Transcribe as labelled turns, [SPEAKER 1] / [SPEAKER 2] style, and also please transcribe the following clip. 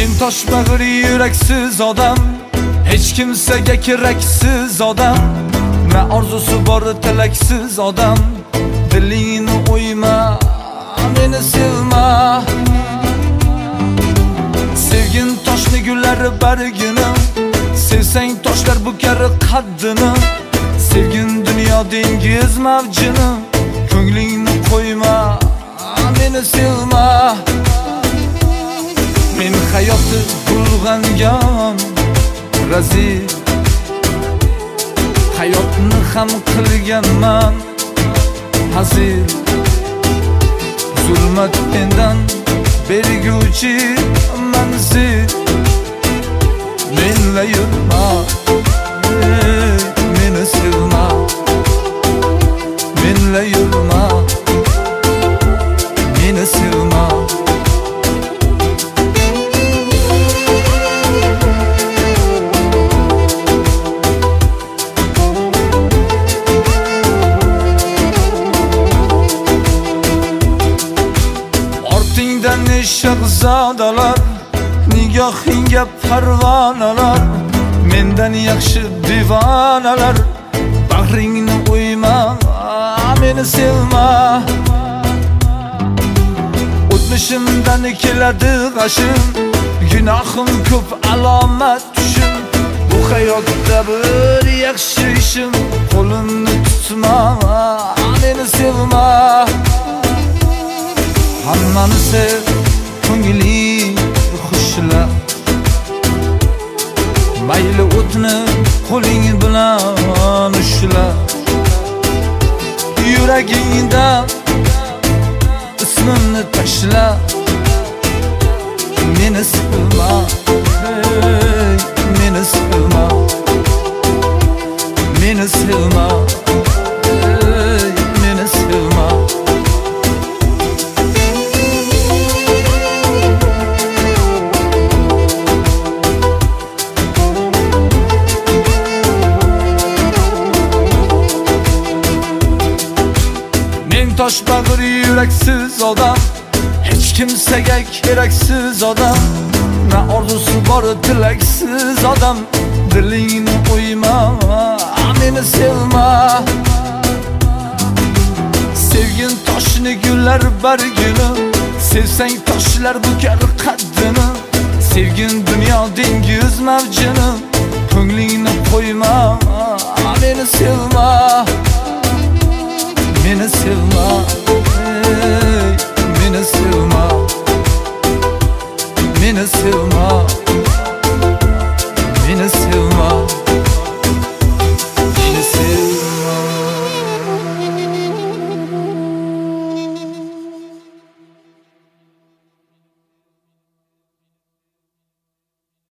[SPEAKER 1] Men tosh bag'ri yuraksiz odam, hech kimsaga keraksiz odam, na orzusi bor tilaksiz odam. Dilingni o'yma, meni sevma. Sevgin toshni gullari bargini, sevsang toshlar bukar qaddini. Sevgin dunyo dengiz mavjini, ko'nglingni qo'yma, meni sevma. Men hayotni bulg'angan razil, hayotni ham qilganman hazil. Zulmat mendan berguvchi manzil. Menla yurma, meni sevma. Menla yurma, meni sevma. Ortingdan shahzodalar, nigohingga parvonalar, mendan yaxshi divonalar. Bag'ringni o'yma, meni sevma. O'tmishimdan keladi g'ashim, gunohim ko'p, alomat tushim. Bu hayotda bir yaxshi ishim, qo'limni tutma, meni sevma. Hammani sev, ko'ngling xushla. Mayli o'tni qo'ling bilan ushla. Yuragingda ismimni tashla. Meni sevma, meni sevma. Meni sevma, meni sevma. Tosh bag'ri yuraksiz odam, hech kimsaga keraksiz odam, na orzusi bor tilaksiz odam. Dilingni o'yma, meni sevma. Sevgin toshni gullar bargini, sevsang toshlar bukar qaddini. Sevgin dunyo dengiz mavjini, ko'nglingni qo'yma, meni sevma. Meni sevma, meni sevma. Meni sevma, meni sevma.